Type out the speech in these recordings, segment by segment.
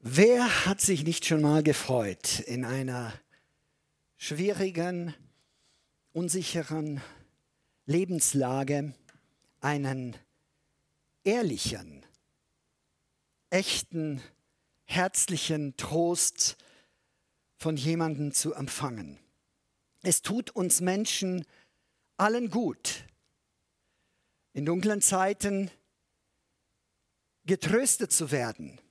Wer hat sich nicht schon mal gefreut, in einer schwierigen, unsicheren Lebenslage einen ehrlichen, echten, herzlichen Trost von jemandem zu empfangen? Es tut uns Menschen allen gut, in dunklen Zeiten getröstet zu werden.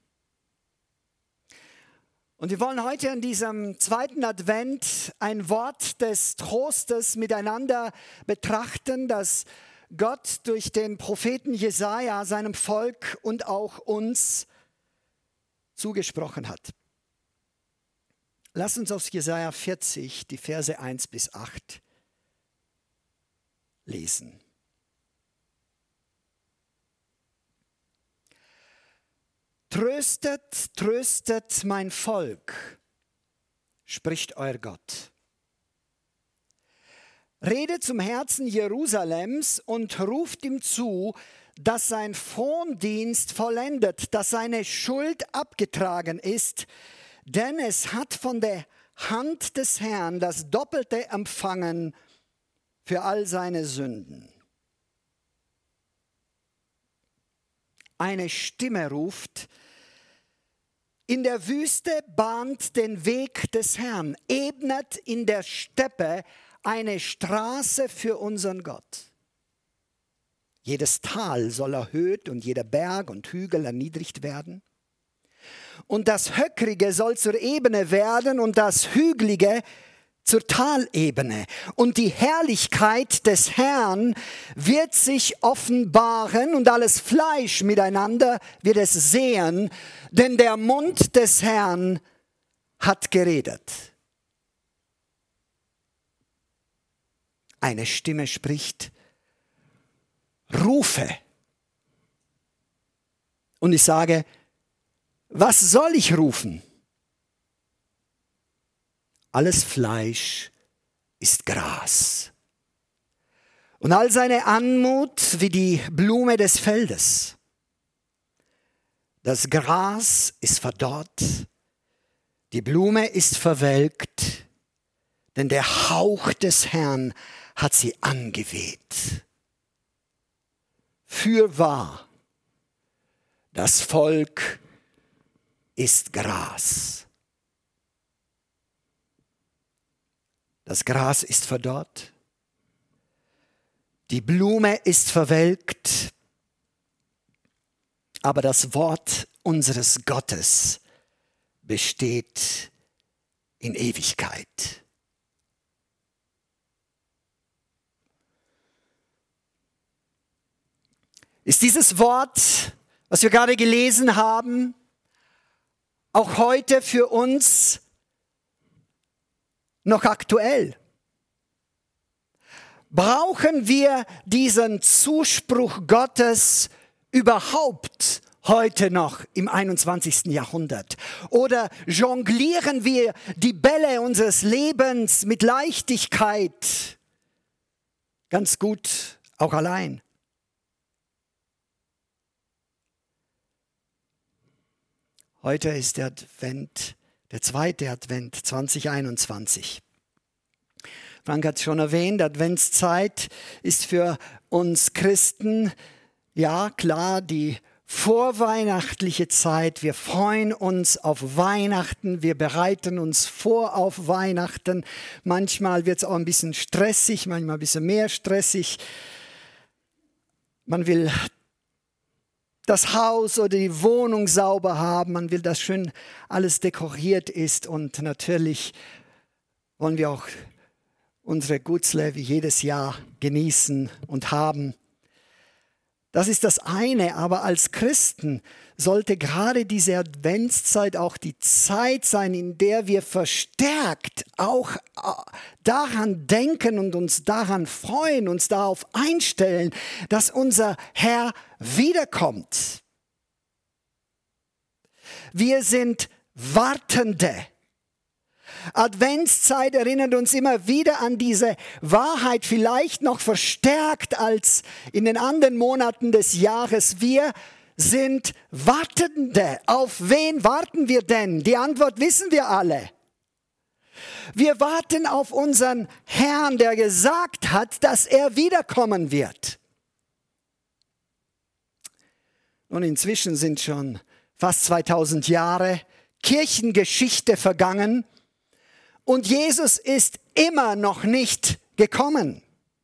Und wir wollen heute in diesem zweiten Advent ein Wort des Trostes miteinander betrachten, das Gott durch den Propheten Jesaja seinem Volk und auch uns zugesprochen hat. Lass uns aus Jesaja 40 die Verse 1 bis 8 lesen. Tröstet, tröstet mein Volk, spricht euer Gott. Redet zum Herzen Jerusalems und ruft ihm zu, dass sein Frondienst vollendet, dass seine Schuld abgetragen ist, denn es hat von der Hand des Herrn das Doppelte empfangen für all seine Sünden. Eine Stimme ruft: In der Wüste bahnt den Weg des Herrn, ebnet in der Steppe eine Straße für unseren Gott. Jedes Tal soll erhöht und jeder Berg und Hügel erniedrigt werden. Und das Höckrige soll zur Ebene werden und das Hügelige zur Talebene. Und die Herrlichkeit des Herrn wird sich offenbaren und alles Fleisch miteinander wird es sehen, denn der Mund des Herrn hat geredet. Eine Stimme spricht: Rufe. Und ich sage: Was soll ich rufen? Alles Fleisch ist Gras und all seine Anmut wie die Blume des Feldes. Das Gras ist verdorrt, die Blume ist verwelkt, denn der Hauch des Herrn hat sie angeweht. Fürwahr, das Volk ist Gras. Das Gras ist verdorrt, die Blume ist verwelkt, aber das Wort unseres Gottes besteht in Ewigkeit. Ist dieses Wort, was wir gerade gelesen haben, auch heute für uns noch aktuell? Brauchen wir diesen Zuspruch Gottes überhaupt heute noch im 21. Jahrhundert? Oder jonglieren wir die Bälle unseres Lebens mit Leichtigkeit ganz gut auch allein? Heute ist der Advent, der zweite Advent 2021. Frank hat es schon erwähnt, Adventszeit ist für uns Christen, ja klar, die vorweihnachtliche Zeit. Wir freuen uns auf Weihnachten, wir bereiten uns vor auf Weihnachten. Manchmal wird es auch ein bisschen stressig, manchmal ein bisschen mehr stressig. Man will das Haus oder die Wohnung sauber haben, man will, dass schön alles dekoriert ist, und natürlich wollen wir auch unsere Gutzle wie jedes Jahr genießen und haben. Das ist das eine, aber als Christen sollte gerade diese Adventszeit auch die Zeit sein, in der wir verstärkt auch daran denken und uns daran freuen, uns darauf einstellen, dass unser Herr wiederkommt. Wir sind Wartende. Adventszeit erinnert uns immer wieder an diese Wahrheit, vielleicht noch verstärkt als in den anderen Monaten des Jahres. Wir sind Wartende. Auf wen warten wir denn? Die Antwort wissen wir alle. Wir warten auf unseren Herrn, der gesagt hat, dass er wiederkommen wird. Und inzwischen sind schon fast 2000 Jahre Kirchengeschichte vergangen und Jesus ist immer noch nicht gekommen.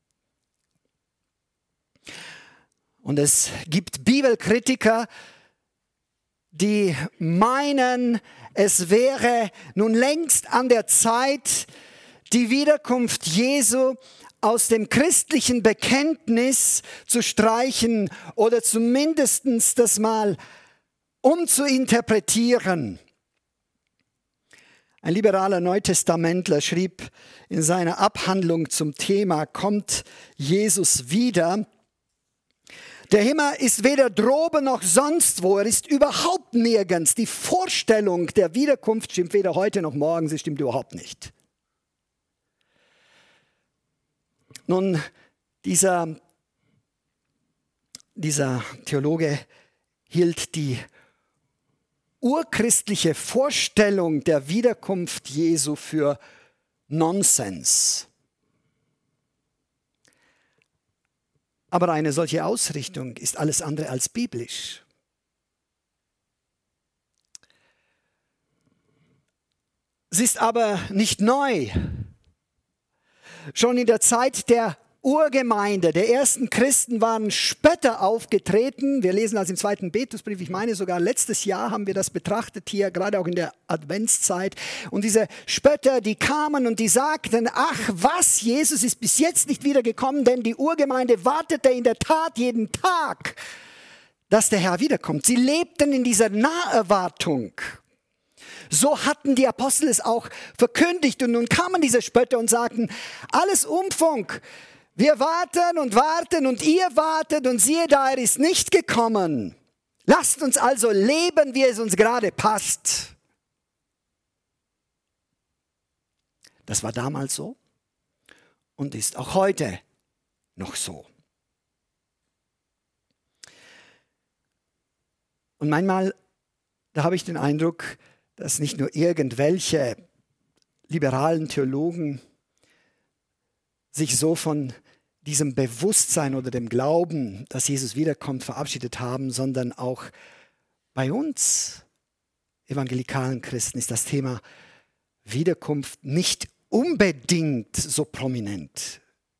Und es gibt Bibelkritiker, die meinen, es wäre nun längst an der Zeit, die Wiederkunft Jesu aus dem christlichen Bekenntnis zu streichen oder zumindest das mal umzuinterpretieren. Ein liberaler Neutestamentler schrieb in seiner Abhandlung zum Thema Kommt Jesus wieder? Der Himmel ist weder droben noch sonst wo, er ist überhaupt nirgends. Die Vorstellung der Wiederkunft stimmt weder heute noch morgen, sie stimmt überhaupt nicht. Nun, dieser Theologe hielt die urchristliche Vorstellung der Wiederkunft Jesu für Nonsens. Aber eine solche Ausrichtung ist alles andere als biblisch. Sie ist aber nicht neu. Schon in der Zeit der Urgemeinde, der ersten Christen, waren Spötter aufgetreten. Wir lesen das im 2. Petrusbrief, ich meine sogar letztes Jahr haben wir das betrachtet hier, gerade auch in der Adventszeit. Und diese Spötter, die kamen und die sagten, ach was, Jesus ist bis jetzt nicht wiedergekommen, denn die Urgemeinde wartete in der Tat jeden Tag, dass der Herr wiederkommt. Sie lebten in dieser Naherwartung. So hatten die Apostel es auch verkündigt und nun kamen diese Spötter und sagten, alles Umfunk. Wir warten und ihr wartet und siehe da, er ist nicht gekommen. Lasst uns also leben, wie es uns gerade passt. Das war damals so und ist auch heute noch so. Und manchmal, da habe ich den Eindruck, dass nicht nur irgendwelche liberalen Theologen sich so von diesem Bewusstsein oder dem Glauben, dass Jesus wiederkommt, verabschiedet haben, sondern auch bei uns evangelikalen Christen ist das Thema Wiederkunft nicht unbedingt so prominent.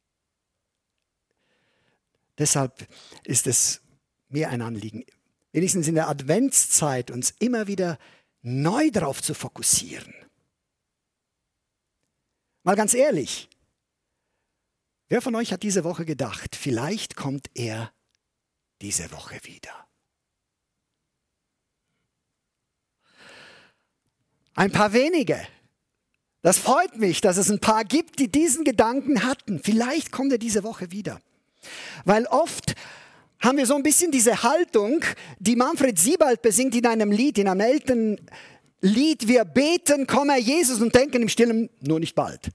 Deshalb ist es mir ein Anliegen, wenigstens in der Adventszeit uns immer wieder neu darauf zu fokussieren. Mal ganz ehrlich, wer von euch hat diese Woche gedacht, vielleicht kommt er diese Woche wieder? Ein paar wenige. Das freut mich, dass es ein paar gibt, die diesen Gedanken hatten. Vielleicht kommt er diese Woche wieder. Weil oft haben wir so ein bisschen diese Haltung, die Manfred Siebald besingt in einem Lied, in einem älteren Lied. Wir beten, komm Herr Jesus und denken im Stillen, nur nicht bald.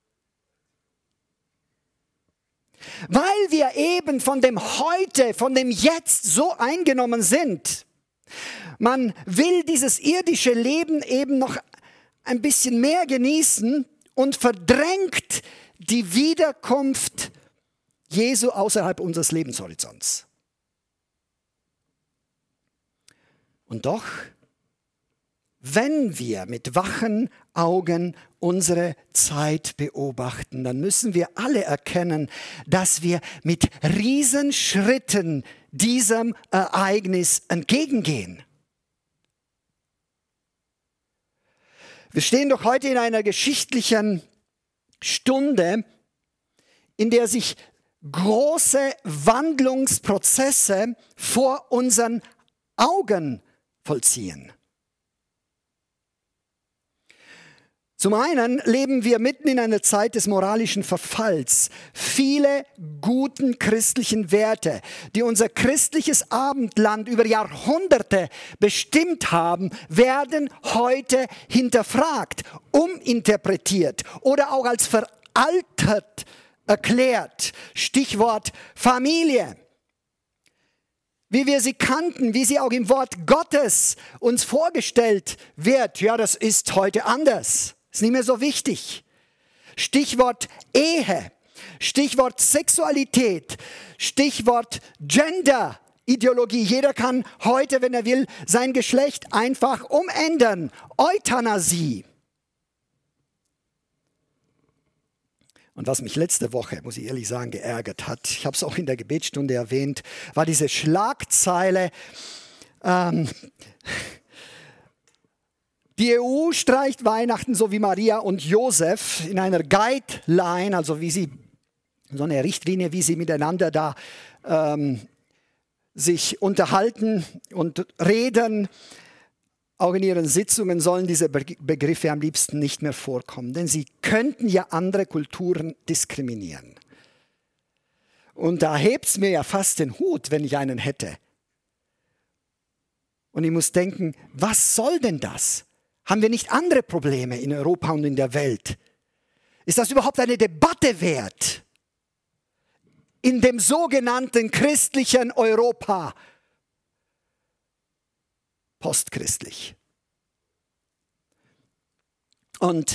Weil wir eben von dem Heute, von dem Jetzt so eingenommen sind. Man will dieses irdische Leben eben noch ein bisschen mehr genießen und verdrängt die Wiederkunft Jesu außerhalb unseres Lebenshorizonts. Und doch, wenn wir mit wachen Augen unsere Zeit beobachten, dann müssen wir alle erkennen, dass wir mit Riesenschritten diesem Ereignis entgegengehen. Wir stehen doch heute in einer geschichtlichen Stunde, in der sich große Wandlungsprozesse vor unseren Augen vollziehen. Zum einen leben wir mitten in einer Zeit des moralischen Verfalls. Viele guten christlichen Werte, die unser christliches Abendland über Jahrhunderte bestimmt haben, werden heute hinterfragt, uminterpretiert oder auch als veraltet erklärt. Stichwort Familie. wie wir sie kannten, wie sie auch im Wort Gottes uns vorgestellt wird, ja, das ist heute anders. Ist nicht mehr so wichtig. Stichwort Ehe, Stichwort Sexualität, Stichwort Gender-Ideologie. Jeder kann heute, wenn er will, sein Geschlecht einfach umändern. Euthanasie. Und was mich letzte Woche, muss ich ehrlich sagen, geärgert hat, ich habe es auch in der Gebetsstunde erwähnt, war diese Schlagzeile, die EU streicht Weihnachten so wie Maria und Josef in einer Guideline, also wie sie, so eine Richtlinie, wie sie miteinander da sich unterhalten und reden. Auch in ihren Sitzungen sollen diese Begriffe am liebsten nicht mehr vorkommen, denn sie könnten ja andere Kulturen diskriminieren. Und da hebt es mir ja fast den Hut, wenn ich einen hätte. Und ich muss denken, was soll denn das? Haben wir nicht andere Probleme in Europa und in der Welt? Ist das überhaupt eine Debatte wert? In dem sogenannten christlichen Europa. Postchristlich. Und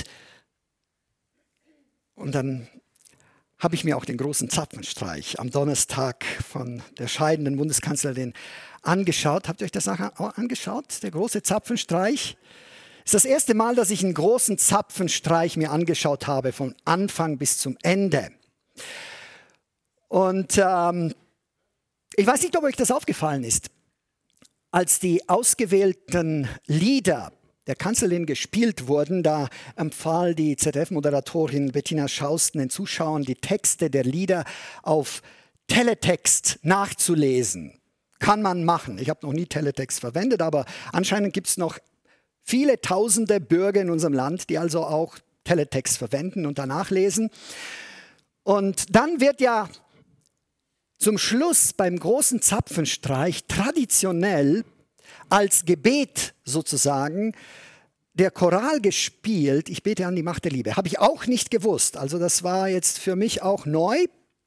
dann habe ich mir auch den großen Zapfenstreich am Donnerstag von der scheidenden Bundeskanzlerin angeschaut. Habt ihr euch das auch angeschaut? Der große Zapfenstreich. Es ist das erste Mal, dass ich einen großen Zapfenstreich mir angeschaut habe, von Anfang bis zum Ende. Und ich weiß nicht, ob euch das aufgefallen ist. Als die ausgewählten Lieder der Kanzlerin gespielt wurden, da empfahl die ZDF-Moderatorin Bettina Schausten den Zuschauern, die Texte der Lieder auf Teletext nachzulesen. Kann man machen. Ich habe noch nie Teletext verwendet, aber anscheinend gibt es noch viele tausende Bürger in unserem Land, die also auch Teletext verwenden und danach lesen. Und dann wird ja zum Schluss beim großen Zapfenstreich traditionell als Gebet sozusagen der Choral gespielt, ich bete an die Macht der Liebe. Habe ich auch nicht gewusst. Also das war jetzt für mich auch neu.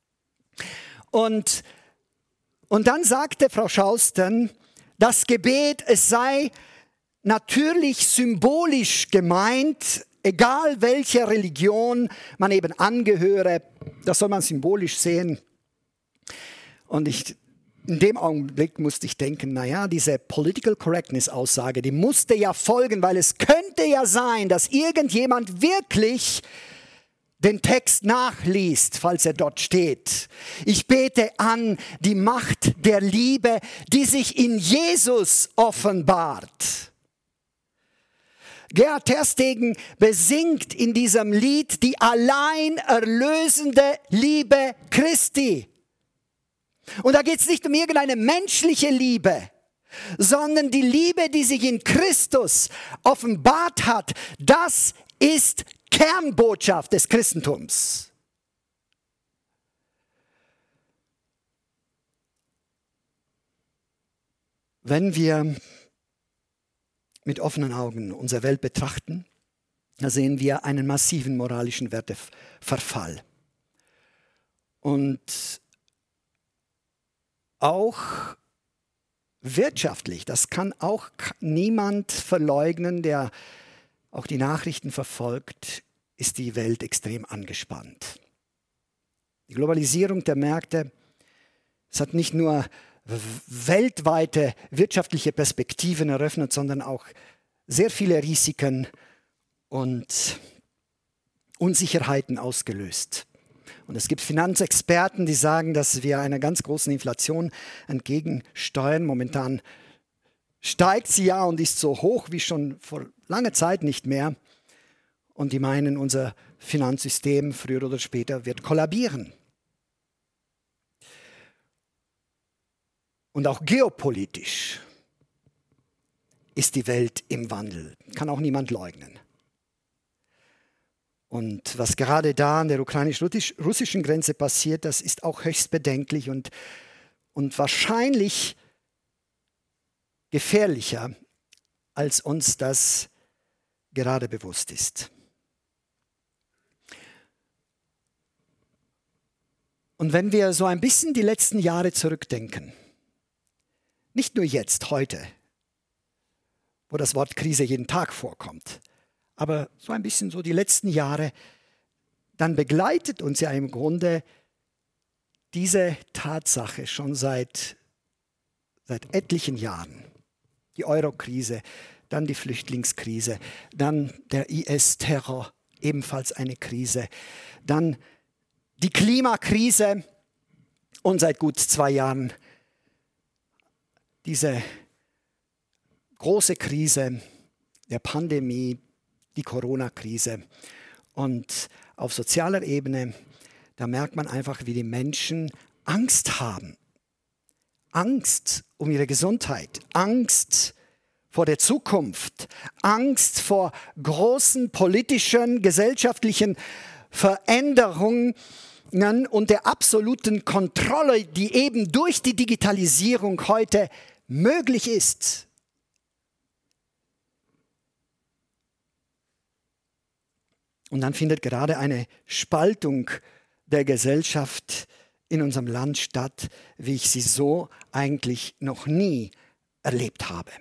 Und dann sagte Frau Schausten, das Gebet, es sei natürlich symbolisch gemeint, egal welcher Religion man eben angehöre, das soll man symbolisch sehen. Und in dem Augenblick musste ich denken, naja, diese Political Correctness-Aussage, die musste ja folgen, weil es könnte ja sein, dass irgendjemand wirklich den Text nachliest, falls er dort steht. Ich bete an die Macht der Liebe, die sich in Jesus offenbart. Gerhard Terstegen besingt in diesem Lied die allein erlösende Liebe Christi. Und da geht es nicht um irgendeine menschliche Liebe, sondern die Liebe, die sich in Christus offenbart hat. Das ist Kernbotschaft des Christentums. Wenn wir mit offenen Augen unsere Welt betrachten, da sehen wir einen massiven moralischen Werteverfall. Und auch wirtschaftlich, das kann auch niemand verleugnen, der auch die Nachrichten verfolgt, ist die Welt extrem angespannt. Die Globalisierung der Märkte, es hat nicht nur weltweite wirtschaftliche Perspektiven eröffnet, sondern auch sehr viele Risiken und Unsicherheiten ausgelöst. Und es gibt Finanzexperten, die sagen, dass wir einer ganz großen Inflation entgegensteuern. Momentan steigt sie ja und ist so hoch wie schon vor langer Zeit nicht mehr. Und die meinen, unser Finanzsystem früher oder später wird kollabieren. Und auch geopolitisch ist die Welt im Wandel. Kann auch niemand leugnen. Und was gerade da an der ukrainisch-russischen Grenze passiert, das ist auch höchst bedenklich und wahrscheinlich gefährlicher, als uns das gerade bewusst ist. Und wenn wir so ein bisschen die letzten Jahre zurückdenken, Nicht nur jetzt, heute, wo das Wort Krise jeden Tag vorkommt, aber so ein bisschen so die letzten Jahre, dann begleitet uns ja im Grunde diese Tatsache schon seit etlichen Jahren. Die Euro-Krise, dann die Flüchtlingskrise, dann der IS-Terror, ebenfalls eine Krise, dann die Klimakrise und seit gut 2 Jahren diese große Krise der Pandemie, die Corona-Krise. Und auf sozialer Ebene, da merkt man einfach, wie die Menschen Angst haben. Angst um ihre Gesundheit, Angst vor der Zukunft, Angst vor großen politischen, gesellschaftlichen Veränderungen und der absoluten Kontrolle, die eben durch die Digitalisierung heute möglich ist. Und dann findet gerade eine Spaltung der Gesellschaft in unserem Land statt, wie ich sie so eigentlich noch nie erlebt habe.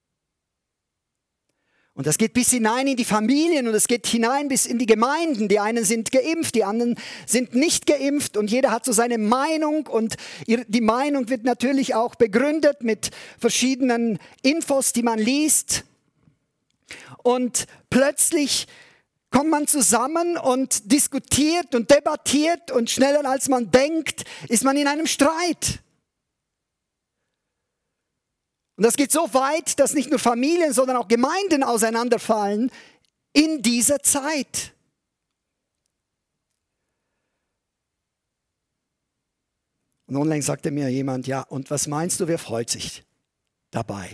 Und das geht bis hinein in die Familien und es geht hinein bis in die Gemeinden. Die einen sind geimpft, die anderen sind nicht geimpft und jeder hat so seine Meinung und die Meinung wird natürlich auch begründet mit verschiedenen Infos, die man liest. Und plötzlich kommt man zusammen und diskutiert und debattiert und schneller als man denkt, ist man in einem Streit. Und das geht so weit, dass nicht nur Familien, sondern auch Gemeinden auseinanderfallen in dieser Zeit. Und unlängst sagte mir jemand, ja, und was meinst du, wer freut sich dabei?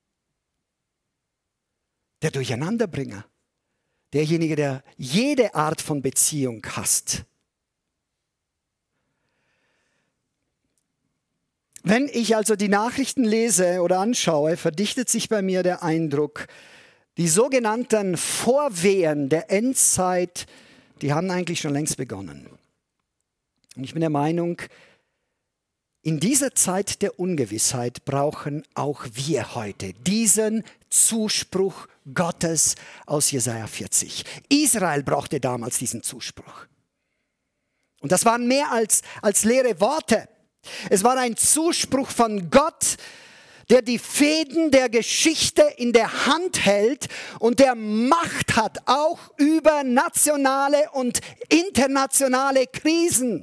Der Durcheinanderbringer. Derjenige, der jede Art von Beziehung hasst. Wenn ich also die Nachrichten lese oder anschaue, verdichtet sich bei mir der Eindruck, die sogenannten Vorwehen der Endzeit, die haben eigentlich schon längst begonnen. Und ich bin der Meinung, in dieser Zeit der Ungewissheit brauchen auch wir heute diesen Zuspruch Gottes aus Jesaja 40. Israel brauchte damals diesen Zuspruch. Und das waren mehr als leere Worte. Es war ein Zuspruch von Gott, der die Fäden der Geschichte in der Hand hält und der Macht hat, auch über nationale und internationale Krisen.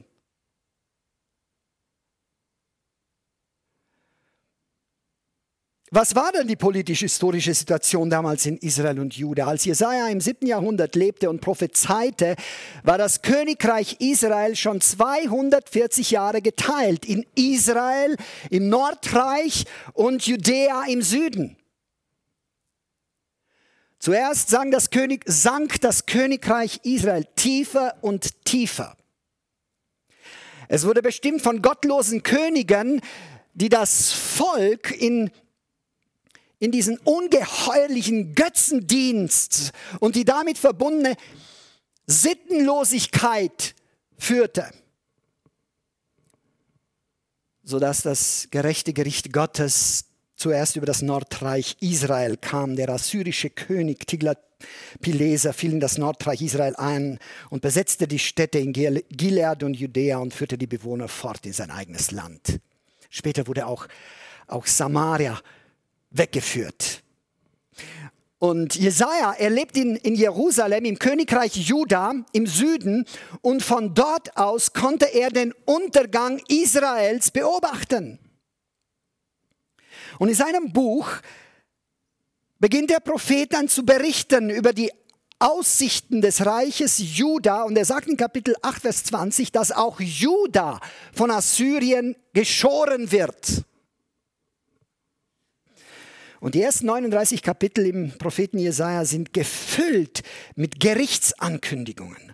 Was war denn die politisch-historische Situation damals in Israel und Juda? Als Jesaja im 7. Jahrhundert lebte und prophezeite, war das Königreich Israel schon 240 Jahre geteilt. In Israel, im Nordreich und Judäa im Süden. Zuerst sank das Königreich Israel tiefer und tiefer. Es wurde bestimmt von gottlosen Königen, die das Volk in diesen ungeheuerlichen Götzendienst und die damit verbundene Sittenlosigkeit führte, sodass das gerechte Gericht Gottes zuerst über das Nordreich Israel kam. Der assyrische König Tiglat-Pileser fiel in das Nordreich Israel ein und besetzte die Städte in Gilead und Judäa und führte die Bewohner fort in sein eigenes Land. Später wurde auch Samaria weggeführt. Und Jesaja, er lebt in Jerusalem, im Königreich Juda, im Süden, und von dort aus konnte er den Untergang Israels beobachten. Und in seinem Buch beginnt der Prophet dann zu berichten über die Aussichten des Reiches Juda, und er sagt in Kapitel 8, Vers 20, dass auch Juda von Assyrien geschoren wird. Und die ersten 39 Kapitel im Propheten Jesaja sind gefüllt mit Gerichtsankündigungen.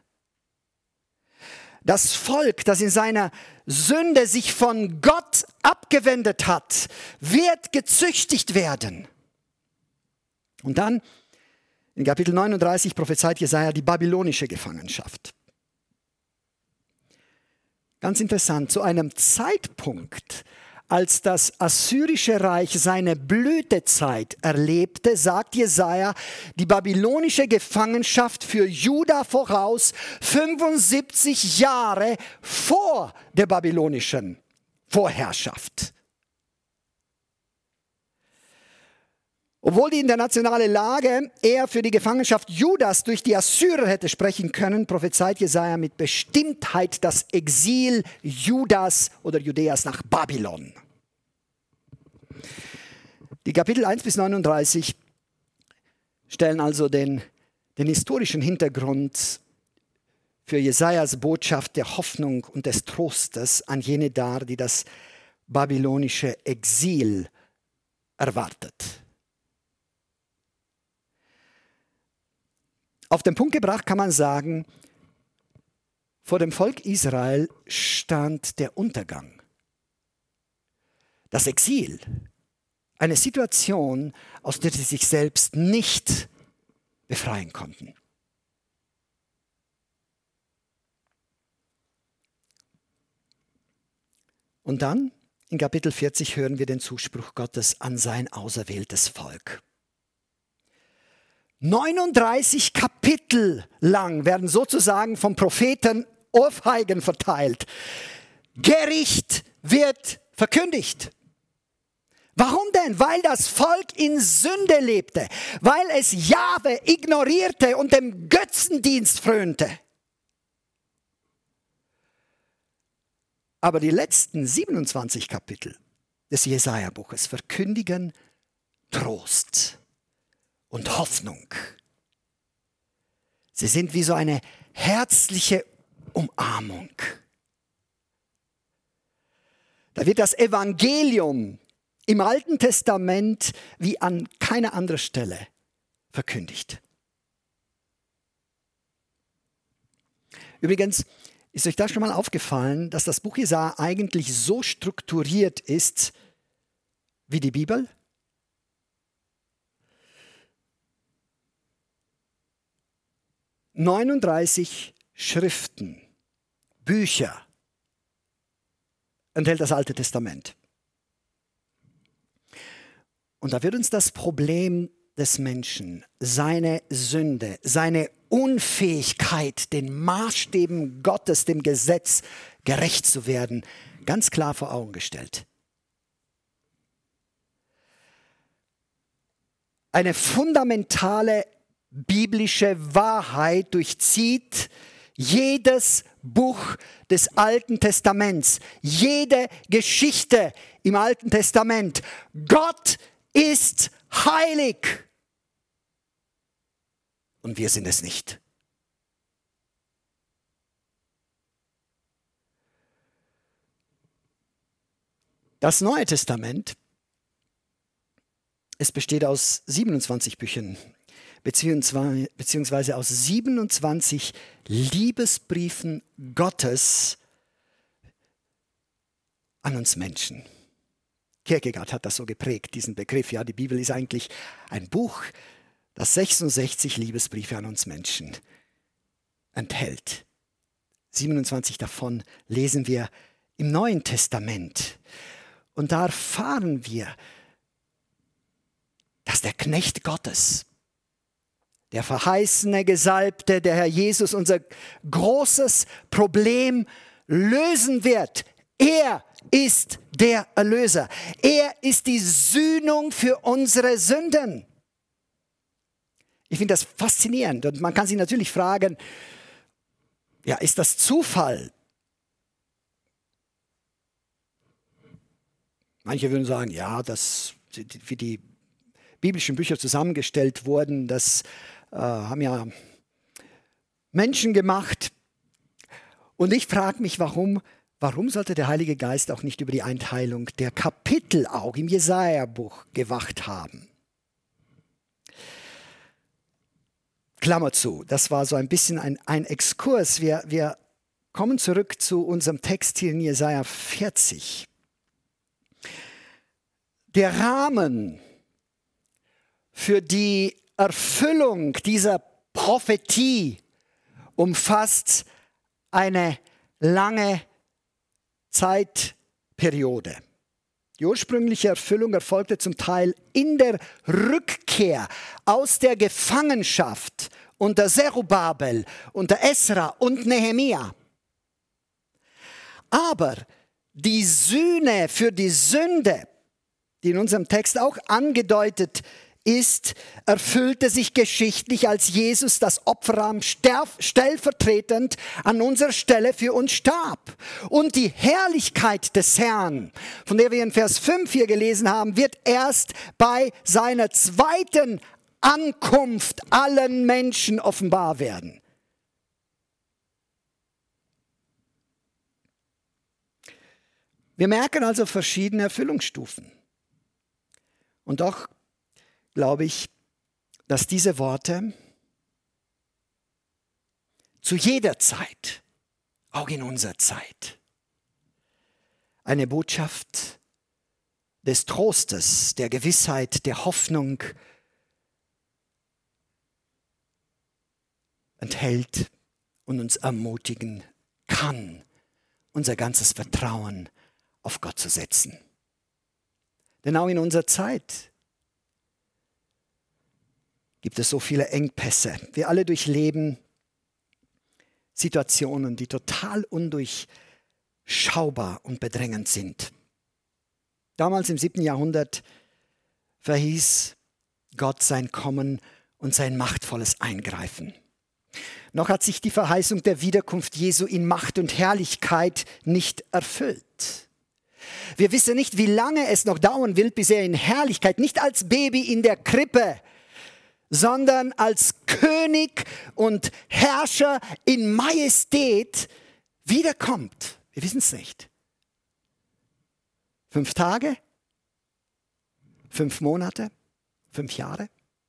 Das Volk, das in seiner Sünde sich von Gott abgewendet hat, wird gezüchtigt werden. Und dann in Kapitel 39 prophezeit Jesaja die babylonische Gefangenschaft. Ganz interessant, zu einem Zeitpunkt, als das assyrische Reich seine Blütezeit erlebte, sagt Jesaja, die babylonische Gefangenschaft für Juda voraus 75 Jahre vor der babylonischen Vorherrschaft. Obwohl die internationale Lage eher für die Gefangenschaft Judas durch die Assyrer hätte sprechen können, prophezeit Jesaja mit Bestimmtheit das Exil Judas oder Judäas nach Babylon. Die Kapitel 1 bis 39 stellen also den historischen Hintergrund für Jesajas Botschaft der Hoffnung und des Trostes an jene dar, die das babylonische Exil erwartet. Auf den Punkt gebracht kann man sagen, vor dem Volk Israel stand der Untergang. Das Exil, eine Situation, aus der sie sich selbst nicht befreien konnten. Und dann, in Kapitel 40, hören wir den Zuspruch Gottes an sein auserwähltes Volk. 39 Kapitel lang werden sozusagen vom Propheten Ohrfeigen verteilt. Gericht wird verkündigt. Warum denn? Weil das Volk in Sünde lebte, weil es Jahwe ignorierte und dem Götzendienst frönte. Aber die letzten 27 Kapitel des Jesaja-Buches verkündigen Trost und Hoffnung. Sie sind wie so eine herzliche Umarmung. Da wird das Evangelium im Alten Testament wie an keiner anderen Stelle verkündigt. Übrigens, ist euch das schon mal aufgefallen, dass das Buch Jesaja eigentlich so strukturiert ist wie die Bibel? ...39 Schriften, Bücher enthält das Alte Testament. Und da wird uns das Problem des Menschen, seine Sünde, seine Unfähigkeit, den Maßstäben Gottes, dem Gesetz gerecht zu werden, ganz klar vor Augen gestellt. Eine fundamentale biblische Wahrheit durchzieht jedes Buch des Alten Testaments, jede Geschichte im Alten Testament. Gott ist heilig und wir sind es nicht. Das Neue Testament, es besteht aus 27 Büchern, beziehungsweise aus 27 Liebesbriefen Gottes an uns Menschen. Kierkegaard hat das so geprägt, diesen Begriff. Ja, die Bibel ist eigentlich ein Buch, das 66 Liebesbriefe an uns Menschen enthält. 27 davon lesen wir im Neuen Testament. Und da erfahren wir, dass der Knecht Gottes, der verheißene Gesalbte, der Herr Jesus, unser großes Problem lösen wird. Er ist der Erlöser. Er ist die Sühnung für unsere Sünden. Ich finde das faszinierend und man kann sich natürlich fragen, ja, ist das Zufall? Manche würden sagen, ja, wie die biblischen Bücher zusammengestellt wurden, das haben ja Menschen gemacht. Und ich frage mich, warum sollte der Heilige Geist auch nicht über die Einteilung der Kapitel auch im Jesaja-Buch gewacht haben? Klammer zu, das war so ein bisschen ein Exkurs. Wir kommen zurück zu unserem Text hier in Jesaja 40. Der Rahmen für die Erfüllung dieser Prophetie umfasst eine lange Zeitperiode. Die ursprüngliche Erfüllung erfolgte zum Teil in der Rückkehr aus der Gefangenschaft unter Zerubabel, unter Esra und Nehemia. Aber die Sühne für die Sünde, die in unserem Text auch angedeutet ist, erfüllte sich geschichtlich, als Jesus das Opferlamm stellvertretend an unserer Stelle für uns starb. Und die Herrlichkeit des Herrn, von der wir in Vers 5 hier gelesen haben, wird erst bei seiner zweiten Ankunft allen Menschen offenbar werden. Wir merken also verschiedene Erfüllungsstufen. Und doch glaube ich, dass diese Worte zu jeder Zeit, auch in unserer Zeit, eine Botschaft des Trostes, der Gewissheit, der Hoffnung enthält und uns ermutigen kann, unser ganzes Vertrauen auf Gott zu setzen. Denn auch in unserer Zeit gibt es so viele Engpässe. Wir alle durchleben Situationen, die total undurchschaubar und bedrängend sind. Damals im 7. Jahrhundert verhieß Gott sein Kommen und sein machtvolles Eingreifen. Noch hat sich die Verheißung der Wiederkunft Jesu in Macht und Herrlichkeit nicht erfüllt. Wir wissen nicht, wie lange es noch dauern wird, bis er in Herrlichkeit, nicht als Baby in der Krippe, sondern als König und Herrscher in Majestät wiederkommt. Wir wissen es nicht. 5 Tage? 5 Monate? 5 Jahre?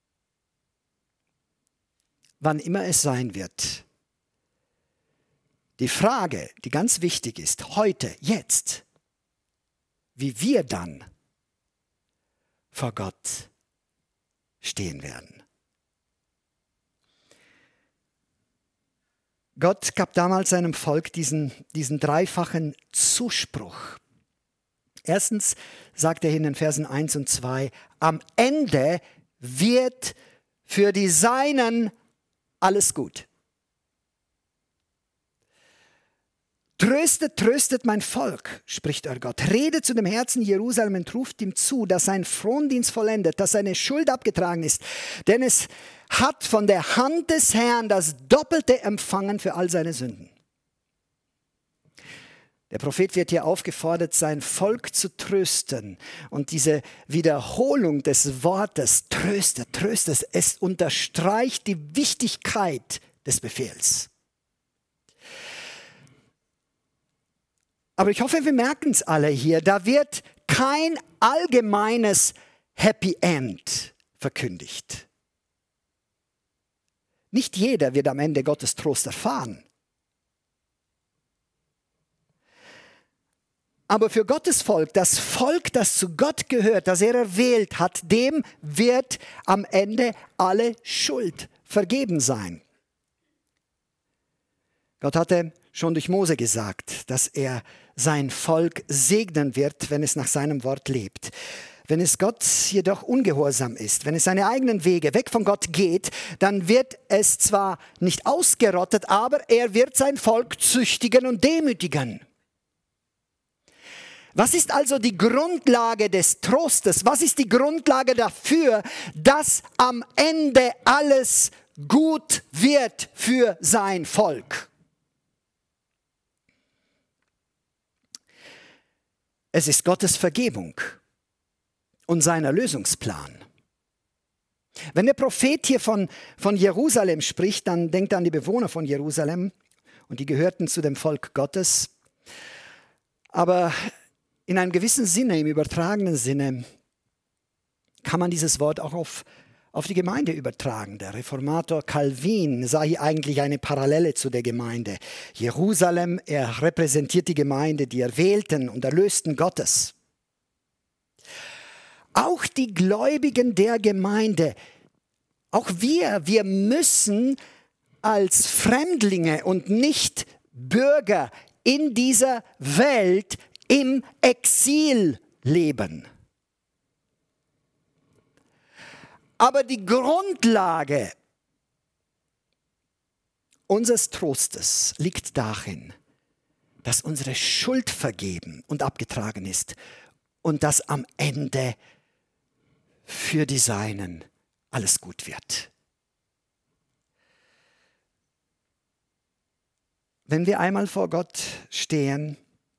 Wann immer es sein wird. Die Frage, die ganz wichtig ist, heute, jetzt, wie wir dann vor Gott stehen werden. Gott gab damals seinem Volk diesen dreifachen Zuspruch. Erstens sagt er in den Versen 1 und 2, am Ende wird für die Seinen alles gut. Tröstet, tröstet mein Volk, spricht euer Gott. Redet zu dem Herzen Jerusalem und ruft ihm zu, dass sein Frondienst vollendet, dass seine Schuld abgetragen ist. Denn es hat von der Hand des Herrn das Doppelte empfangen für all seine Sünden. Der Prophet wird hier aufgefordert, sein Volk zu trösten. Und diese Wiederholung des Wortes, tröstet, tröstet, es unterstreicht die Wichtigkeit des Befehls. Aber ich hoffe, wir merken es alle hier, da wird kein allgemeines Happy End verkündigt. Nicht jeder wird am Ende Gottes Trost erfahren. Aber für Gottes Volk, das zu Gott gehört, das er erwählt hat, dem wird am Ende alle Schuld vergeben sein. Gott hatte schon durch Mose gesagt, dass er sein Volk segnen wird, wenn es nach seinem Wort lebt. Wenn es Gott jedoch ungehorsam ist, wenn es seine eigenen Wege weg von Gott geht, dann wird es zwar nicht ausgerottet, aber er wird sein Volk züchtigen und demütigen. Was ist also die Grundlage des Trostes? Was ist die Grundlage dafür, dass am Ende alles gut wird für sein Volk? Es ist Gottes Vergebung und sein Erlösungsplan. Wenn der Prophet hier von Jerusalem spricht, dann denkt er an die Bewohner von Jerusalem und die gehörten zu dem Volk Gottes. Aber in einem gewissen Sinne, im übertragenen Sinne, kann man dieses Wort auch auf die Gemeinde übertragen. Der Reformator Calvin sah hier eigentlich eine Parallele zu der Gemeinde. Jerusalem, er repräsentiert die Gemeinde, die Erwählten und Erlösten Gottes. Auch die Gläubigen der Gemeinde, auch wir müssen als Fremdlinge und Nicht-Bürger in dieser Welt im Exil leben. Aber die Grundlage unseres Trostes liegt darin, dass unsere Schuld vergeben und abgetragen ist und dass am Ende für die Seinen alles gut wird. Wenn wir einmal vor Gott stehen,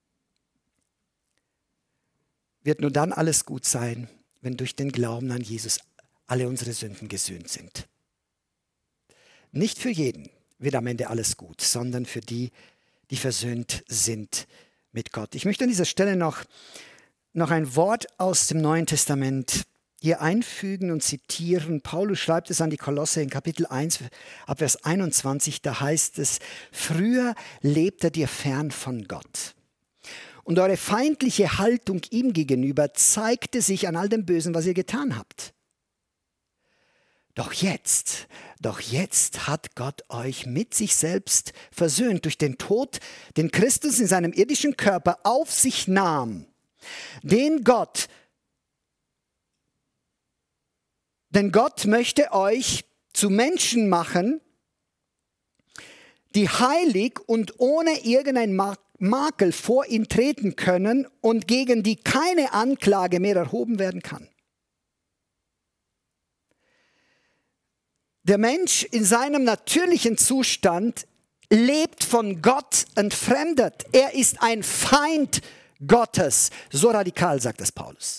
wird nur dann alles gut sein, wenn durch den Glauben an Jesus alle unsere Sünden gesühnt sind. Nicht für jeden wird am Ende alles gut, sondern für die, die versöhnt sind mit Gott. Ich möchte an dieser Stelle noch ein Wort aus dem Neuen Testament hier einfügen und zitieren. Paulus schreibt es an die Kolosse in Kapitel 1, ab Vers 21, da heißt es: Früher lebtet ihr fern von Gott. Und eure feindliche Haltung ihm gegenüber zeigte sich an all dem Bösen, was ihr getan habt. Doch jetzt hat Gott euch mit sich selbst versöhnt durch den Tod, den Christus in seinem irdischen Körper auf sich nahm. Denn Gott möchte euch zu Menschen machen, die heilig und ohne irgendein Makel vor ihn treten können und gegen die keine Anklage mehr erhoben werden kann. Der Mensch in seinem natürlichen Zustand lebt von Gott entfremdet. Er ist ein Feind Gottes. So radikal sagt das Paulus.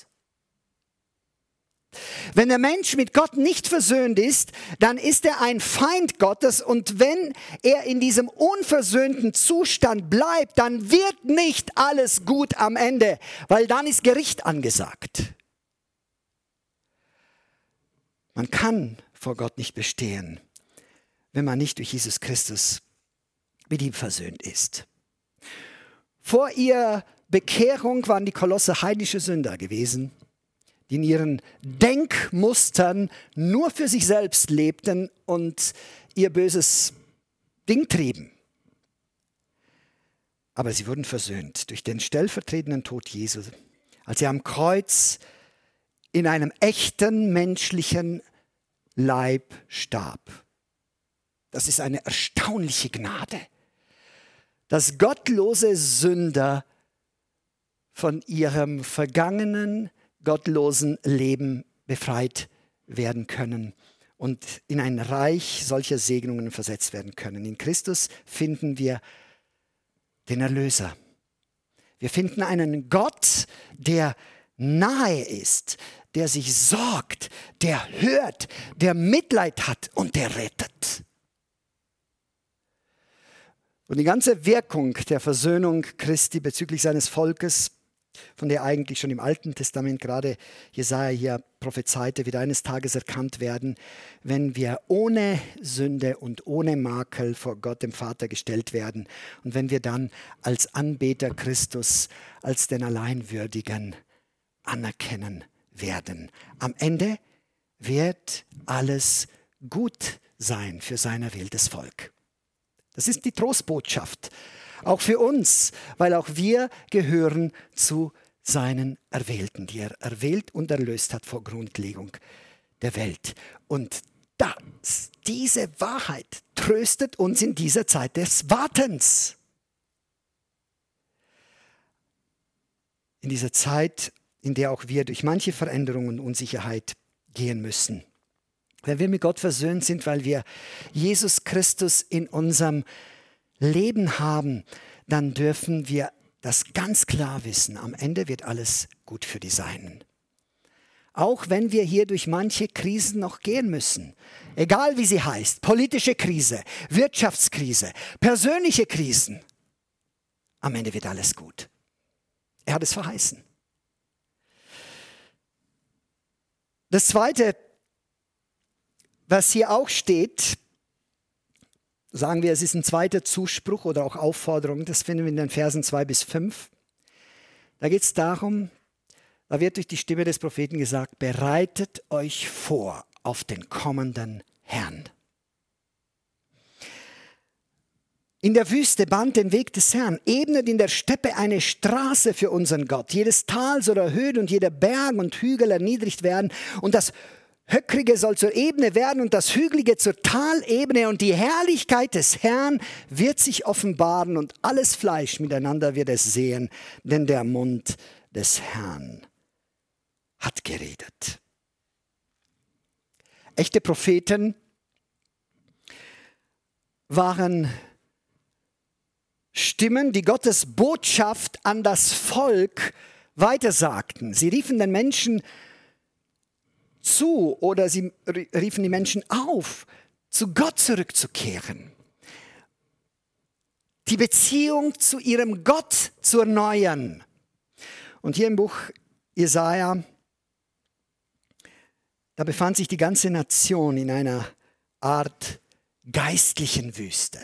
Wenn der Mensch mit Gott nicht versöhnt ist, dann ist er ein Feind Gottes, und wenn er in diesem unversöhnten Zustand bleibt, dann wird nicht alles gut am Ende, weil dann ist Gericht angesagt. Man kann vor Gott nicht bestehen, wenn man nicht durch Jesus Christus mit ihm versöhnt ist. Vor ihrer Bekehrung waren die Kolosse heidnische Sünder gewesen, die in ihren Denkmustern nur für sich selbst lebten und ihr böses Ding trieben. Aber sie wurden versöhnt durch den stellvertretenden Tod Jesu, als er am Kreuz in einem echten menschlichen Leib starb. Das ist eine erstaunliche Gnade, dass gottlose Sünder von ihrem vergangenen, gottlosen Leben befreit werden können und in ein Reich solcher Segnungen versetzt werden können. In Christus finden wir den Erlöser. Wir finden einen Gott, der nahe ist, der sich sorgt, der hört, der Mitleid hat und der rettet. Und die ganze Wirkung der Versöhnung Christi bezüglich seines Volkes, von der eigentlich schon im Alten Testament gerade Jesaja hier prophezeite, wird eines Tages erkannt werden, wenn wir ohne Sünde und ohne Makel vor Gott dem Vater gestellt werden und wenn wir dann als Anbeter Christus, als den Alleinwürdigen anerkennen werden. Am Ende wird alles gut sein für sein erwähltes Volk. Das ist die Trostbotschaft, auch für uns, weil auch wir gehören zu seinen Erwählten, die er erwählt und erlöst hat vor Grundlegung der Welt. Und diese Wahrheit tröstet uns in dieser Zeit des Wartens. In dieser Zeit, in der auch wir durch manche Veränderungen und Unsicherheit gehen müssen. Wenn wir mit Gott versöhnt sind, weil wir Jesus Christus in unserem Leben haben, dann dürfen wir das ganz klar wissen. Am Ende wird alles gut für die Seinen. Auch wenn wir hier durch manche Krisen noch gehen müssen, egal wie sie heißt, politische Krise, Wirtschaftskrise, persönliche Krisen, am Ende wird alles gut. Er hat es verheißen. Das Zweite, was hier auch steht, sagen wir, es ist ein zweiter Zuspruch oder auch Aufforderung, das finden wir in den Versen 2 bis 5. Da geht es darum, da wird durch die Stimme des Propheten gesagt, bereitet euch vor auf den kommenden Herrn. in der Wüste bahnt den Weg des Herrn, ebnet in der Steppe eine Straße für unseren Gott. Jedes Tal soll erhöht und jeder Berg und Hügel erniedrigt werden. Und das Höckrige soll zur Ebene werden und das Hügelige zur Talebene. Und die Herrlichkeit des Herrn wird sich offenbaren und alles Fleisch miteinander wird es sehen, denn der Mund des Herrn hat geredet. Echte Propheten waren Stimmen, die Gottes Botschaft an das Volk weitersagten. Sie riefen den Menschen zu oder sie riefen die Menschen auf, zu Gott zurückzukehren. Die Beziehung zu ihrem Gott zu erneuern. Und hier im Buch Jesaja, da befand sich die ganze Nation in einer Art geistlichen Wüste.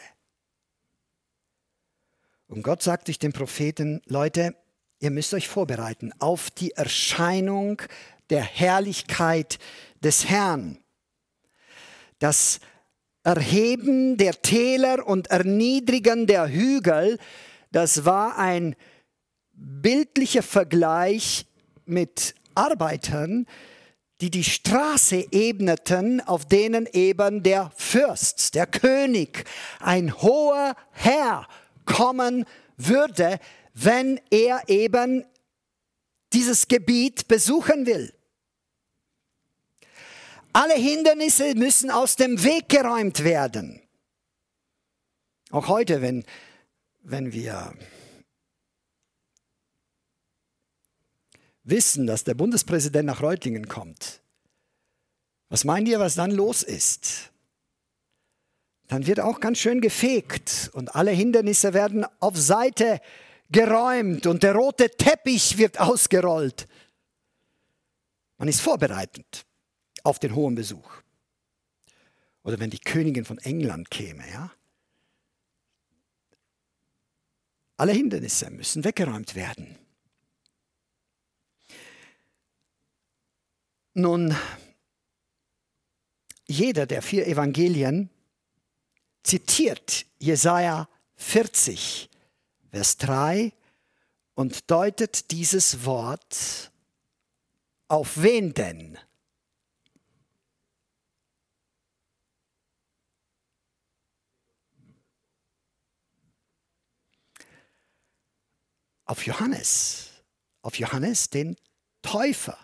Und Gott sagt durch den Propheten, Leute, ihr müsst euch vorbereiten auf die Erscheinung der Herrlichkeit des Herrn. Das Erheben der Täler und Erniedrigen der Hügel, das war ein bildlicher Vergleich mit Arbeitern, die die Straße ebneten, auf denen eben der Fürst, der König, ein hoher Herr kommen würde, wenn er eben dieses Gebiet besuchen will. Alle Hindernisse müssen aus dem Weg geräumt werden. Auch heute, wenn wir wissen, dass der Bundespräsident nach Reutlingen kommt, was meint ihr, was dann los ist? Dann wird auch ganz schön gefegt und alle Hindernisse werden auf Seite geräumt und der rote Teppich wird ausgerollt. Man ist vorbereitet auf den hohen Besuch. Oder wenn die Königin von England käme, ja? Alle Hindernisse müssen weggeräumt werden. Nun, jeder der 4 Evangelien zitiert Jesaja 40, Vers 3 und deutet dieses Wort auf wen denn? Auf Johannes den Täufer.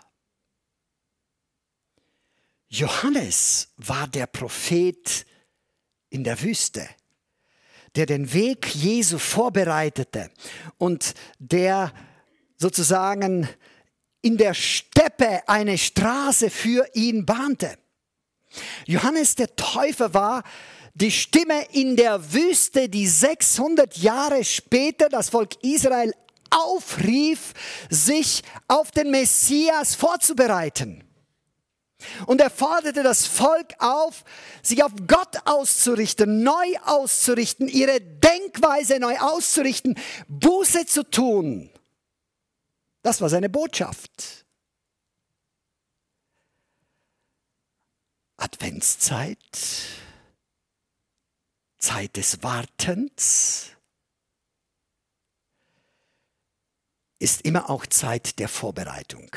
Johannes war der Prophet in der Wüste, der den Weg Jesu vorbereitete und der sozusagen in der Steppe eine Straße für ihn bahnte. Johannes der Täufer war die Stimme in der Wüste, die 600 Jahre später das Volk Israel aufrief, sich auf den Messias vorzubereiten. Und er forderte das Volk auf, sich auf Gott auszurichten, neu auszurichten, ihre Denkweise neu auszurichten, Buße zu tun. Das war seine Botschaft. Adventszeit, Zeit des Wartens, ist immer auch Zeit der Vorbereitung.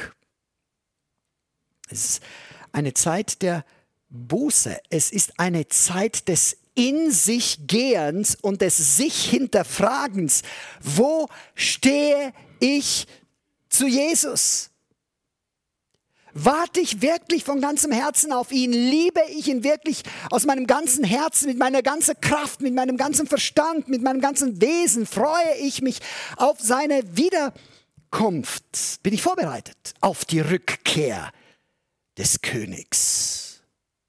Es ist eine Zeit der Buße. Es ist eine Zeit des In-sich-Gehens und des Sich-Hinterfragens. Wo stehe ich zu Jesus? Warte ich wirklich von ganzem Herzen auf ihn? Liebe ich ihn wirklich aus meinem ganzen Herzen, mit meiner ganzen Kraft, mit meinem ganzen Verstand, mit meinem ganzen Wesen? Freue ich mich auf seine Wiederkunft? Bin ich vorbereitet auf die Rückkehr des Königs?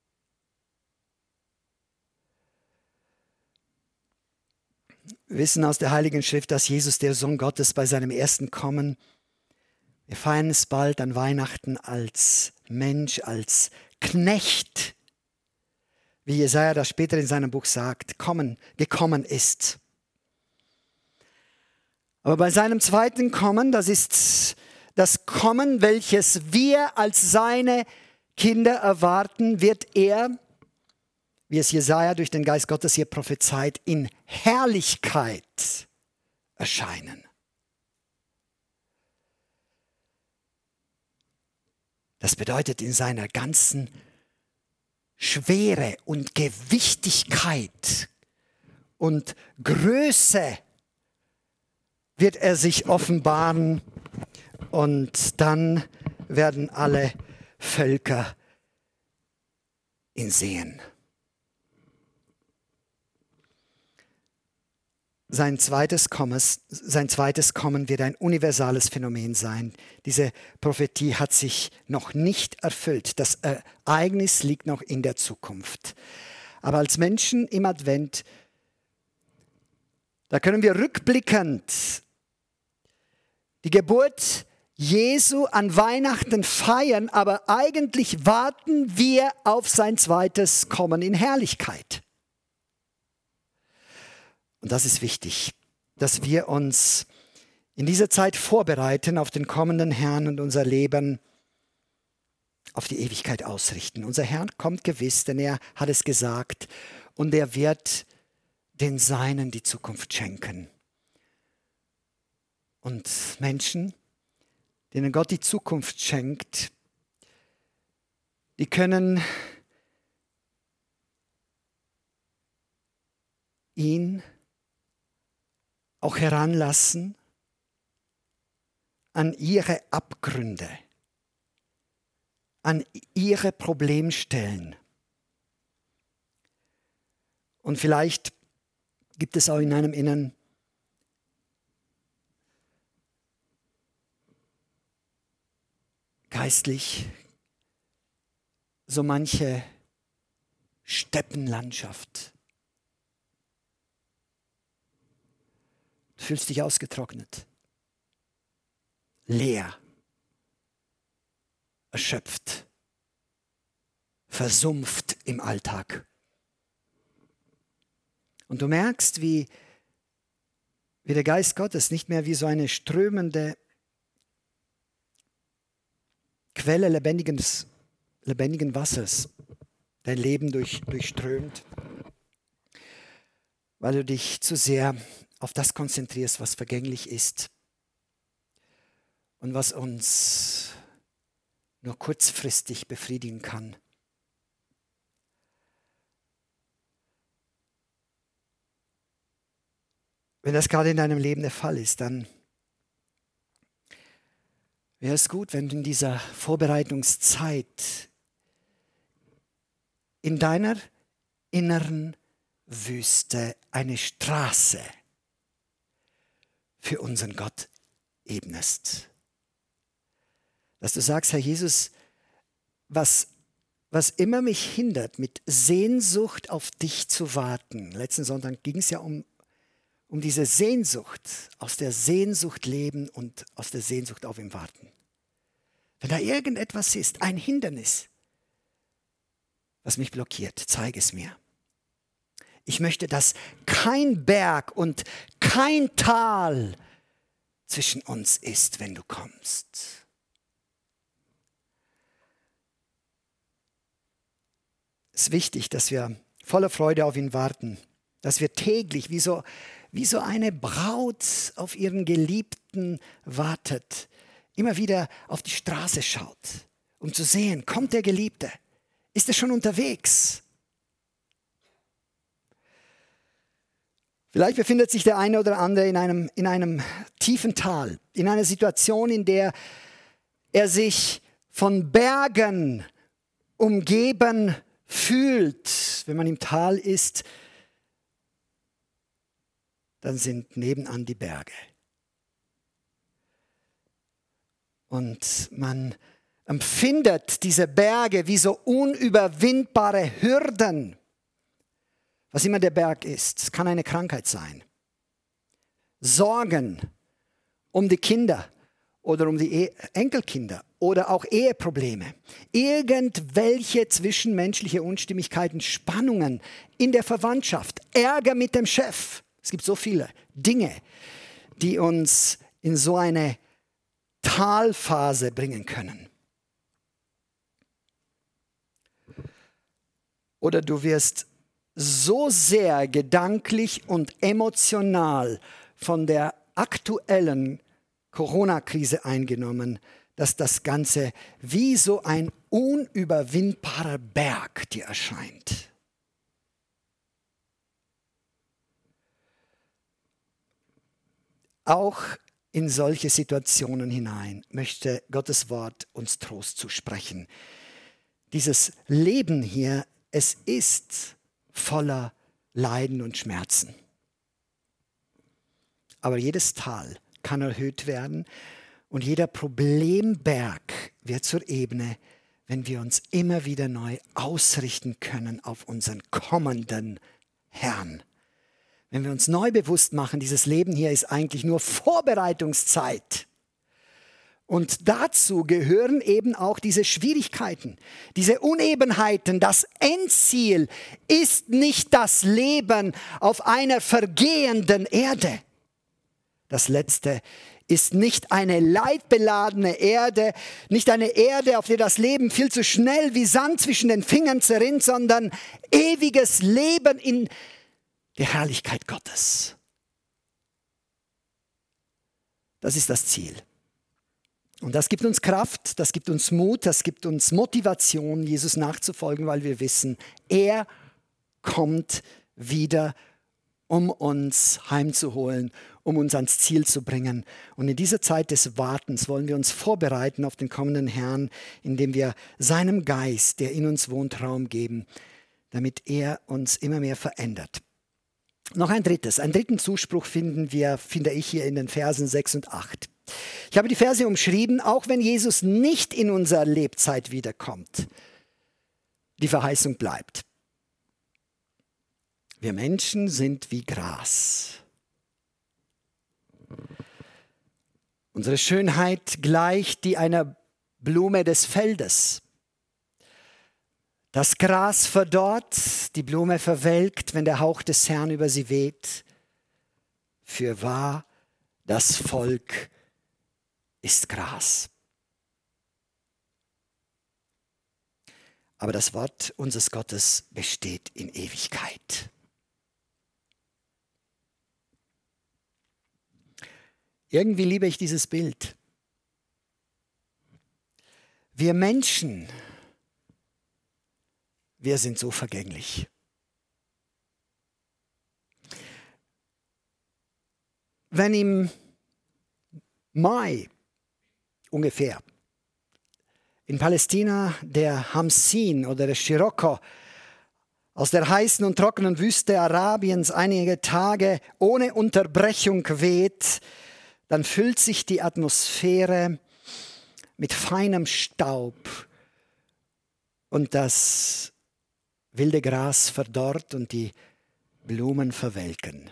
Wir wissen aus der Heiligen Schrift, dass Jesus, der Sohn Gottes, bei seinem ersten Kommen, wir feiern es bald an Weihnachten, als Mensch, als Knecht, wie Jesaja das später in seinem Buch sagt, gekommen ist. Aber bei seinem zweiten Kommen, das ist das Kommen, welches wir als seine Kinder erwarten, wird er wie es Jesaja durch den Geist Gottes hier prophezeit, in Herrlichkeit erscheinen. Das bedeutet, in seiner ganzen Schwere und Gewichtigkeit und Größe wird er sich offenbaren und dann werden alle Völker ihn sehen. Sein zweites Kommen wird ein universales Phänomen sein. Diese Prophetie hat sich noch nicht erfüllt. Das Ereignis liegt noch in der Zukunft. Aber als Menschen im Advent, da können wir rückblickend die Geburt Jesu an Weihnachten feiern, aber eigentlich warten wir auf sein zweites Kommen in Herrlichkeit. Und das ist wichtig, dass wir uns in dieser Zeit vorbereiten auf den kommenden Herrn und unser Leben auf die Ewigkeit ausrichten. Unser Herr kommt gewiss, denn er hat es gesagt und er wird den Seinen die Zukunft schenken. Und Menschen, denen Gott die Zukunft schenkt, die können ihn auch heranlassen an ihre Abgründe, an ihre Problemstellen. Und vielleicht gibt es auch in einem Innern geistlich so manche Steppenlandschaft. Du fühlst dich ausgetrocknet, leer, erschöpft, versumpft im Alltag. Und du merkst, wie der Geist Gottes nicht mehr wie so eine strömende Quelle lebendigen Wassers dein Leben durchströmt, weil du dich zu sehr auf das konzentrierst, was vergänglich ist und was uns nur kurzfristig befriedigen kann. Wenn das gerade in deinem Leben der Fall ist, dann wäre es gut, wenn du in dieser Vorbereitungszeit in deiner inneren Wüste eine Straße für unseren Gott ebnest. Dass du sagst, Herr Jesus, was immer mich hindert, mit Sehnsucht auf dich zu warten. Letzten Sonntag ging es ja um diese Sehnsucht, aus der Sehnsucht leben und aus der Sehnsucht auf ihn warten. Wenn da irgendetwas ist, ein Hindernis, was mich blockiert, zeige es mir. Ich möchte, dass kein Berg und kein Tal zwischen uns ist, wenn du kommst. Es ist wichtig, dass wir voller Freude auf ihn warten, dass wir täglich wie so eine Braut auf ihren Geliebten wartet, immer wieder auf die Straße schaut, um zu sehen, kommt der Geliebte, ist er schon unterwegs? Vielleicht befindet sich der eine oder andere in einem tiefen Tal, in einer Situation, in der er sich von Bergen umgeben fühlt. Wenn man im Tal ist, dann sind nebenan die Berge. Und man empfindet diese Berge wie so unüberwindbare Hürden. Was immer der Berg ist, es kann eine Krankheit sein. Sorgen um die Kinder oder um die Enkelkinder oder auch Eheprobleme. Irgendwelche zwischenmenschliche Unstimmigkeiten, Spannungen in der Verwandtschaft, Ärger mit dem Chef. Es gibt so viele Dinge, die uns in so eine Talphase bringen können. Oder du wirst so sehr gedanklich und emotional von der aktuellen Corona-Krise eingenommen, dass das Ganze wie so ein unüberwindbarer Berg dir erscheint. Auch in solche Situationen hinein möchte Gottes Wort uns Trost zusprechen. Dieses Leben hier, es ist voller Leiden und Schmerzen. Aber jedes Tal kann erhöht werden und jeder Problemberg wird zur Ebene, wenn wir uns immer wieder neu ausrichten können auf unseren kommenden Herrn. Wenn wir uns neu bewusst machen, dieses Leben hier ist eigentlich nur Vorbereitungszeit. Und dazu gehören eben auch diese Schwierigkeiten, diese Unebenheiten. Das Endziel ist nicht das Leben auf einer vergehenden Erde. Das Letzte ist nicht eine leidbeladene Erde, nicht eine Erde, auf der das Leben viel zu schnell wie Sand zwischen den Fingern zerrinnt, sondern ewiges Leben in der Herrlichkeit Gottes. Das ist das Ziel. Und das gibt uns Kraft, das gibt uns Mut, das gibt uns Motivation, Jesus nachzufolgen, weil wir wissen, er kommt wieder, um uns heimzuholen, um uns ans Ziel zu bringen. Und in dieser Zeit des Wartens wollen wir uns vorbereiten auf den kommenden Herrn, indem wir seinem Geist, der in uns wohnt, Raum geben, damit er uns immer mehr verändert. Noch einen dritten Zuspruch finde ich hier in den Versen 6 und 8. Ich habe die Verse umschrieben, auch wenn Jesus nicht in unserer Lebzeit wiederkommt, die Verheißung bleibt. Wir Menschen sind wie Gras. Unsere Schönheit gleicht die einer Blume des Feldes. Das Gras verdorrt, die Blume verwelkt, wenn der Hauch des Herrn über sie weht. Fürwahr, das Volk ist Gras. Aber das Wort unseres Gottes besteht in Ewigkeit. Irgendwie liebe ich dieses Bild. Wir Menschen, wir sind so vergänglich. Wenn im Mai ungefähr in Palästina der Hamsin oder der Scirocco aus der heißen und trockenen Wüste Arabiens einige Tage ohne Unterbrechung weht, dann füllt sich die Atmosphäre mit feinem Staub und das wilde Gras verdorrt und die Blumen verwelken.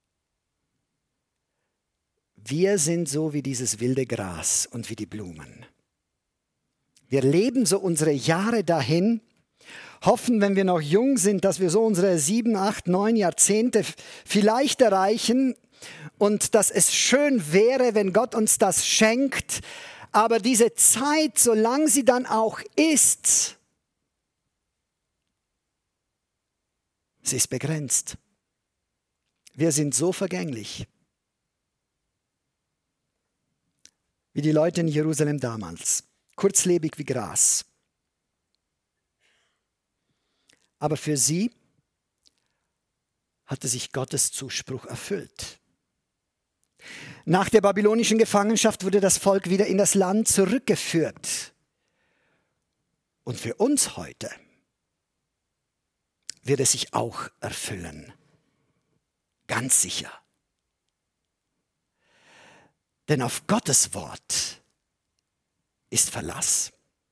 Wir sind so wie dieses wilde Gras und wie die Blumen. Wir leben so unsere Jahre dahin, hoffen, wenn wir noch jung sind, dass wir so unsere 7, 8, 9 Jahrzehnte vielleicht erreichen und dass es schön wäre, wenn Gott uns das schenkt. Aber diese Zeit, solange sie dann auch ist, sie ist begrenzt. Wir sind so vergänglich, wie die Leute in Jerusalem damals, kurzlebig wie Gras. Aber für sie hatte sich Gottes Zuspruch erfüllt. Nach der babylonischen Gefangenschaft wurde das Volk wieder in das Land zurückgeführt. Und für uns heute wird es sich auch erfüllen. Ganz sicher. Denn auf Gottes Wort ist Verlass.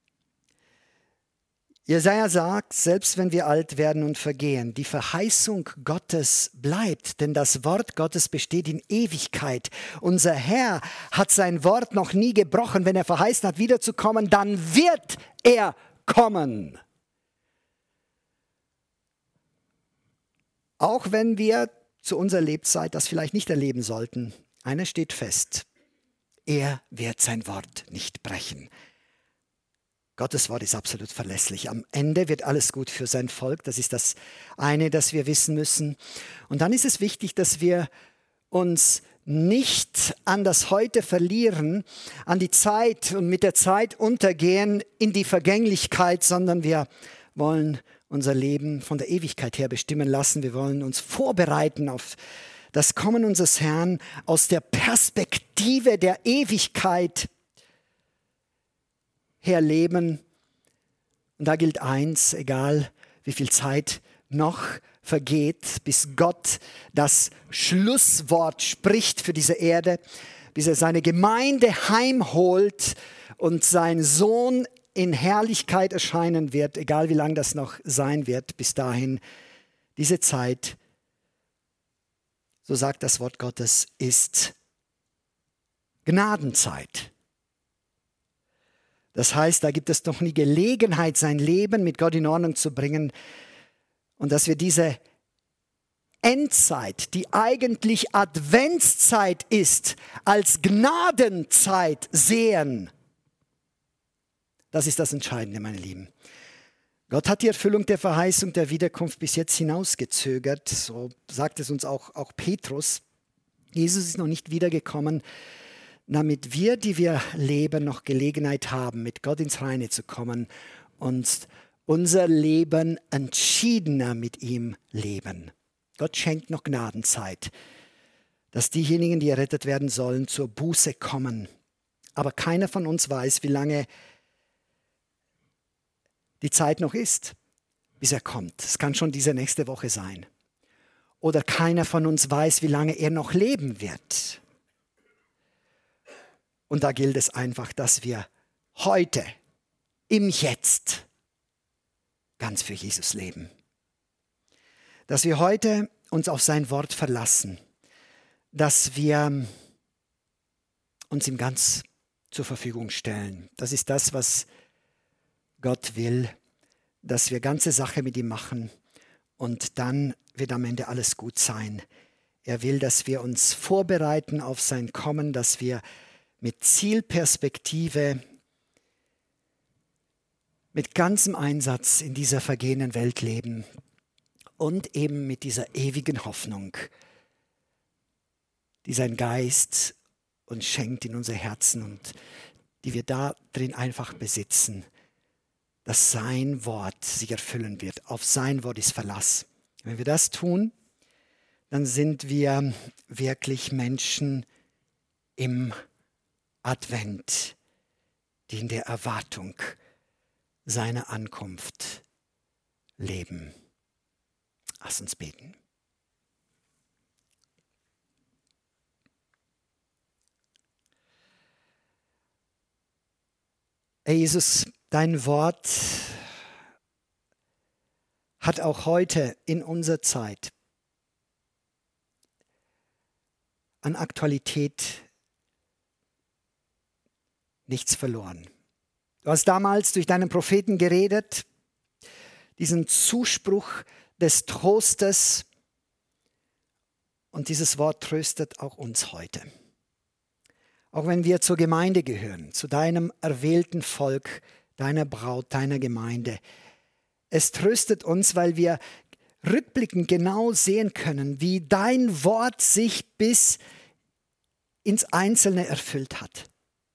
Jesaja sagt, selbst wenn wir alt werden und vergehen, die Verheißung Gottes bleibt, denn das Wort Gottes besteht in Ewigkeit. Unser Herr hat sein Wort noch nie gebrochen. Wenn er verheißen hat, wiederzukommen, dann wird er kommen. Auch wenn wir zu unserer Lebzeit das vielleicht nicht erleben sollten, eines steht fest: Er wird sein Wort nicht brechen. Gottes Wort ist absolut verlässlich. Am Ende wird alles gut für sein Volk. Das ist das eine, das wir wissen müssen. Und dann ist es wichtig, dass wir uns nicht an das Heute verlieren, an die Zeit und mit der Zeit untergehen in die Vergänglichkeit, sondern wir wollen unser Leben von der Ewigkeit her bestimmen lassen. Wir wollen uns vorbereiten auf das Kommen unseres Herrn aus der Perspektive der Ewigkeit her leben. Und da gilt eins, egal wie viel Zeit noch vergeht, bis Gott das Schlusswort spricht für diese Erde, bis er seine Gemeinde heimholt und sein Sohn in Herrlichkeit erscheinen wird, egal wie lang das noch sein wird, bis dahin, diese Zeit, so sagt das Wort Gottes, ist Gnadenzeit. Das heißt, da gibt es noch nie Gelegenheit, sein Leben mit Gott in Ordnung zu bringen und dass wir diese Endzeit, die eigentlich Adventszeit ist, als Gnadenzeit sehen. Das ist das Entscheidende, meine Lieben. Gott hat die Erfüllung der Verheißung der Wiederkunft bis jetzt hinausgezögert, so sagt es uns auch Petrus. Jesus ist noch nicht wiedergekommen, damit wir, die wir leben, noch Gelegenheit haben, mit Gott ins Reine zu kommen und unser Leben entschiedener mit ihm leben. Gott schenkt noch Gnadenzeit, dass diejenigen, die errettet werden sollen, zur Buße kommen. Aber keiner von uns weiß, wie lange die Zeit noch ist, bis er kommt. Es kann schon diese nächste Woche sein. Oder keiner von uns weiß, wie lange er noch leben wird. Und da gilt es einfach, dass wir heute, im Jetzt, ganz für Jesus leben. Dass wir heute uns auf sein Wort verlassen. Dass wir uns ihm ganz zur Verfügung stellen. Das ist das, was Gott will, dass wir ganze Sache mit ihm machen und dann wird am Ende alles gut sein. Er will, dass wir uns vorbereiten auf sein Kommen, dass wir mit Zielperspektive, mit ganzem Einsatz in dieser vergehenden Welt leben und eben mit dieser ewigen Hoffnung, die sein Geist uns schenkt in unser Herzen und die wir da drin einfach besitzen, dass sein Wort sich erfüllen wird. Auf sein Wort ist Verlass. Wenn wir das tun, dann sind wir wirklich Menschen im Advent, die in der Erwartung seiner Ankunft leben. Lass uns beten. Herr Jesus, dein Wort hat auch heute in unserer Zeit an Aktualität nichts verloren. Du hast damals durch deinen Propheten geredet, diesen Zuspruch des Trostes, und dieses Wort tröstet auch uns heute. Auch wenn wir zur Gemeinde gehören, zu deinem erwählten Volk, deiner Braut, deiner Gemeinde. Es tröstet uns, weil wir rückblickend genau sehen können, wie dein Wort sich bis ins Einzelne erfüllt hat.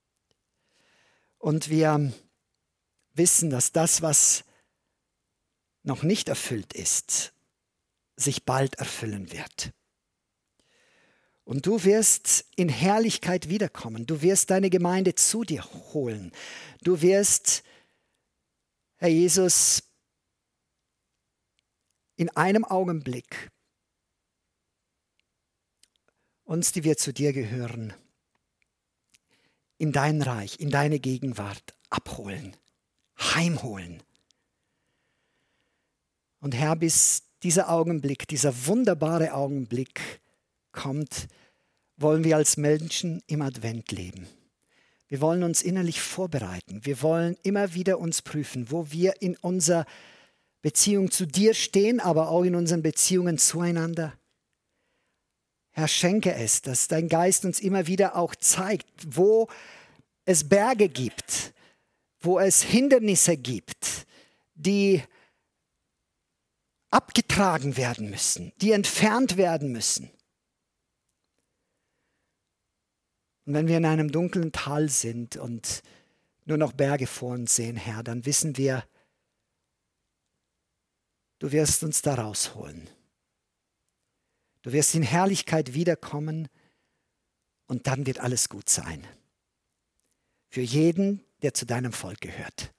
Und wir wissen, dass das, was noch nicht erfüllt ist, sich bald erfüllen wird. Und du wirst in Herrlichkeit wiederkommen. Du wirst deine Gemeinde zu dir holen. Du wirst, Herr Jesus, in einem Augenblick uns, die wir zu dir gehören, in dein Reich, in deine Gegenwart abholen, heimholen. Und Herr, bis dieser Augenblick, dieser wunderbare Augenblick kommt, wollen wir als Menschen im Advent leben. Wir wollen uns innerlich vorbereiten. Wir wollen immer wieder uns prüfen, wo wir in unserer Beziehung zu dir stehen, aber auch in unseren Beziehungen zueinander. Herr, schenke es, dass dein Geist uns immer wieder auch zeigt, wo es Berge gibt, wo es Hindernisse gibt, die abgetragen werden müssen, die entfernt werden müssen. Und wenn wir in einem dunklen Tal sind und nur noch Berge vor uns sehen, Herr, dann wissen wir, du wirst uns da rausholen. Du wirst in Herrlichkeit wiederkommen und dann wird alles gut sein. Für jeden, der zu deinem Volk gehört.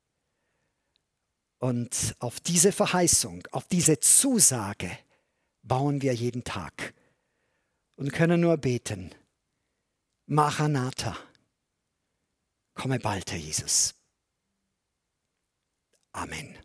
Und auf diese Verheißung, auf diese Zusage bauen wir jeden Tag und können nur beten. Maranatha, komme bald, Herr Jesus. Amen.